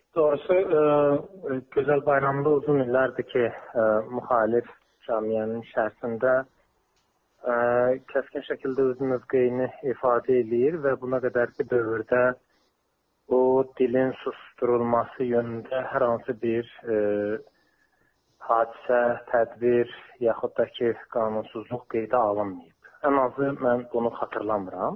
Doğrusu Gözəl Bayramlı uzun illərdir ki, müxalif cəmiyyənin içərisində kəskin şəkildə öz mövqeyini ifadə edir və buna qədər bir dövrdə o dilin susturulması yönündə hər hansı bir hadisə, tədbir yaxud da ki, qanunsuzluq qeydə alınmayıb. Ən azı mən bunu xatırlamıram.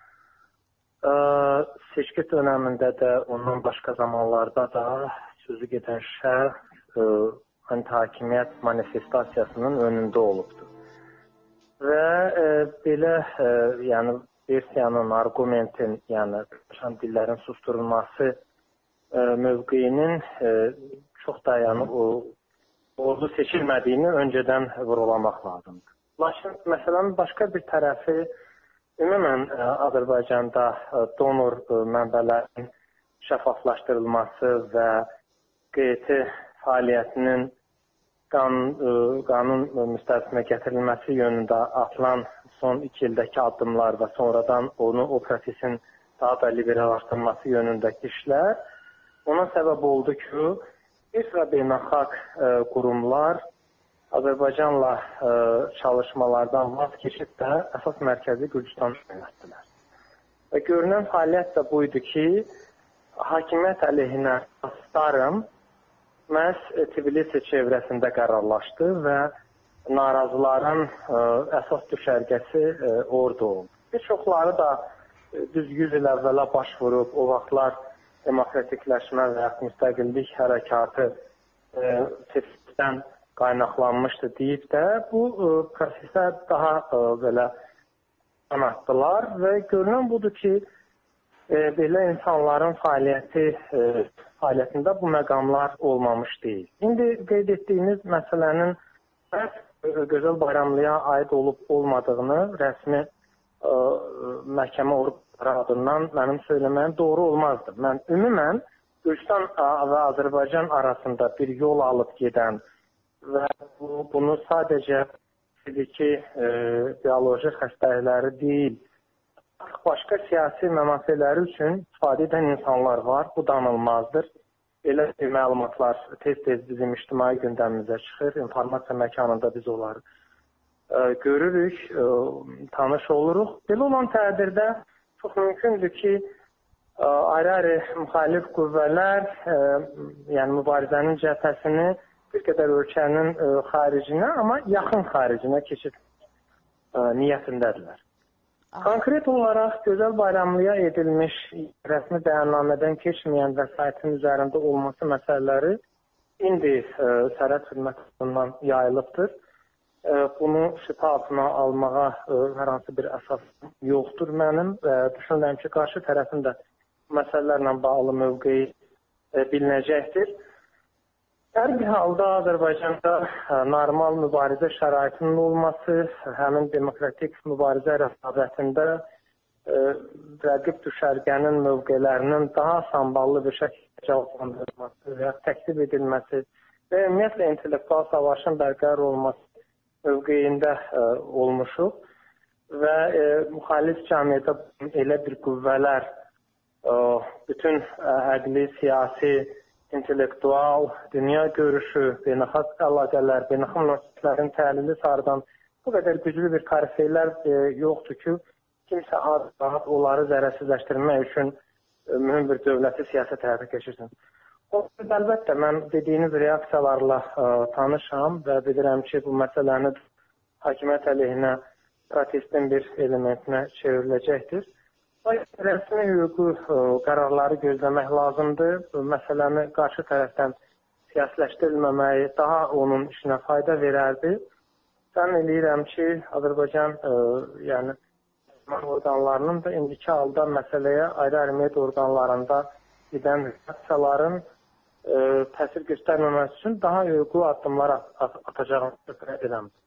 Seçki dönəmində də, ondan başqa zamanlarda da sözü gedən şəxs anti-hakimiyyət manifestasiyasının önündə olubdur. Və belə versiyanın, argumentin, yəni dillərin susturulması mövqeyinin çox da ordu seçilmədiyini öncədən vurulamaq lazımdır. Lakin məsələnin başqa bir tərəfi ümumən Azərbaycanda donor mənbələrin şəffaflaşdırılması və QET fəaliyyətinin qanun müstəvisinə gətirilməsi yönündə atılan son 2 ildəki addımlar və sonradan o prosesin daha da liberallaşdırılması yönündəki işlər ona səbəb oldu ki, bir sıra beynəlxalq qurumlar Azərbaycanla çalışmalardan vaz keçib də əsas mərkəzi Gürcüstana yönəltdilər. Və görünən fəaliyyət də buydu ki, hakimiyyət əleyhinə astarım məhz Tbilisi çevrəsində qərarlaşdı və narazıların əsas düşərgəsi orada oldu. Bir çoxları da düz 100 il əvvələ baş vurub, o vaxtlar demokratikləşmə və müstəqillik hərəkatı Tbilisidən qaynaqlanmışdı deyib də bu prosesə daha belə anlatdılar və görünən budur ki, belə insanların fəaliyyətində bu məqamlar olmamış deyil. İndi qeyd etdiyiniz məsələnin Gözəl Bayramlıya aid olub-olmadığını rəsmi məhkəmə orqanları adından mənim söyləməyim doğru olmazdı. Mən ümumən Gürcüstan və Azərbaycan arasında bir yol alıb gedən və bunu sadəcə fiziki, bioloji xəstəlikləri deyil, başqa siyasi mənafeləri üçün istifadə edən insanlar var. Bu danılmazdır. Belə məlumatlar tez-tez bizim ictimai gündəmimizə çıxır. İnformasiya məkanında biz onları görürük, tanış oluruq. Belə olan təqdirdə çox mümkündür ki, ayrı-ayrı müxalif qüvvələr, yəni mübarizənin cəbhəsini bir qədər ölkənin xaricinə, amma yaxın xaricinə keçid niyyətindədirlər. Konkret olaraq Gözəl Bayramlıya edilmiş rəsmi bəyannamədən keçməyən vəsaitin üzərində olması məsələləri indi Sərhəd Xidmətindən yayılıbdır. Bunu şübhə altına almağa hər hansı bir əsas yoxdur mənim və düşünürəm ki, qarşı tərəfin də məsələlərlə bağlı mövqeyi bilinəcəkdir. Hər bir halda Azərbaycanda normal mübarizə şəraitinin olması, həmin demokratik mübarizə rəqabətində rəqib düşərgənin mövqelərinin daha samballı bir şəkildə cavablandırılması və təklif edilməsi və ümumiyyətlə intellektual savaşın bərqərar olması mövqeyində olmuşuq və müxalif cəmiyyətə elə bir qüvvələr bütün əqli, siyasi, intellektual, dünya görüşü, beynəlxalq əlaqələr, beynəlxalq münasibətlərin təhlili sarıdan bu qədər güclü bir karifeylər yoxdur ki, kimsə az-az onları zərərsizləşdirmək üçün mühüm bir dövləti siyasət həyata keçirsin. Əlbəttə, mən dediyiniz reaksiyalarla tanışam və bilirəm ki, bu məsələni hakimiyyət əleyhinə protestin bir elementinə çevriləcəkdir. Rəsmi hüquqi qərarları gözləmək lazımdır. Məsələni qarşı tərəfdən siyasiləşdirilməməyi daha onun işinə fayda verərdi. Zənn eləyirəm ki, Azərbaycan orqanlarının da indiki halda məsələyə ayrı-ayrı media orqanlarında gedən reaksiyaların təsir göstərməməsi üçün daha hüquqi addımlar atacağını edirəm.